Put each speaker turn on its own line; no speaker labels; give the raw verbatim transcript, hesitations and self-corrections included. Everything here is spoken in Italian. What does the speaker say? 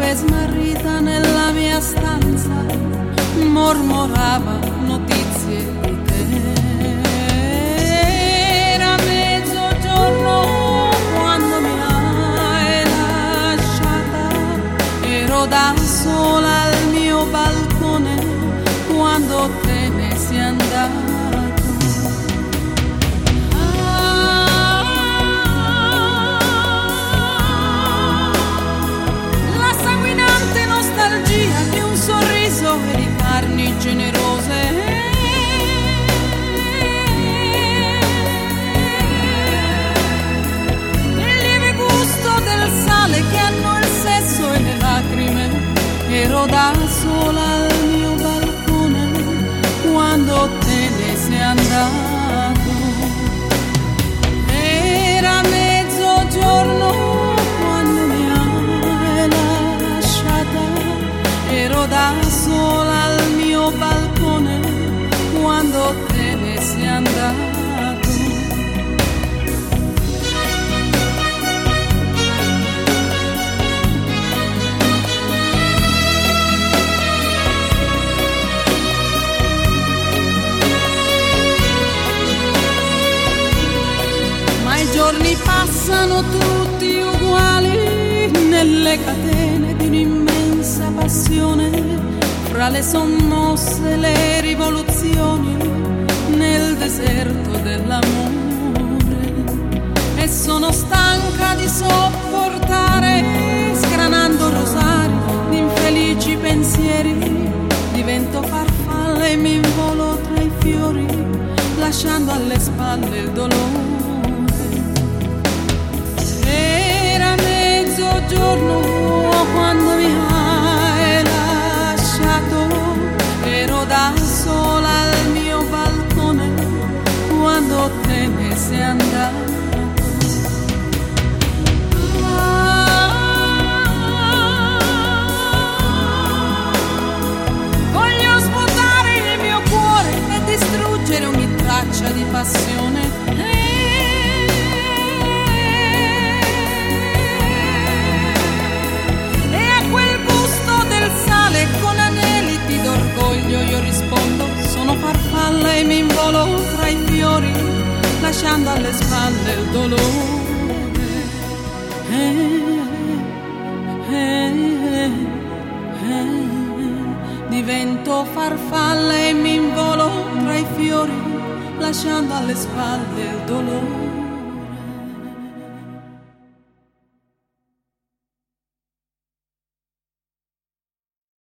nave smarrita nella mia stanza mormorava notizie di te. Era mezzogiorno quando mi hai lasciata, ero da sola al mio balcone quando te ne sei andata. Di un sorriso e di carni generose, il lieve gusto del sale che hanno il sesso e le lacrime. Ero da sola al mio balcone quando te ne sei andato. Era mezzogiorno ero da sola al mio balcone quando te ne sei andato. Ma i giorni passano tutti uguali nelle catene di un'immensa passione, fra le sommosse e le rivoluzioni, nel deserto dell'amore. E sono stanca di sopportare, scranando rosari di infelici pensieri, divento farfalla e mi involo tra i fiori, lasciando alle spalle il dolore. Era mezzogiorno quando mi hai lasciato, ero da sola al mio balcone quando te ne sei andato. Ah, voglio svuotare il mio cuore e distruggere ogni traccia di passione. Con aneliti d'orgoglio io rispondo, sono farfalla e mi involo tra i fiori, lasciando alle spalle il dolore. Eh, eh, eh, eh. Divento farfalla e mi involo tra i fiori, lasciando alle spalle il dolore.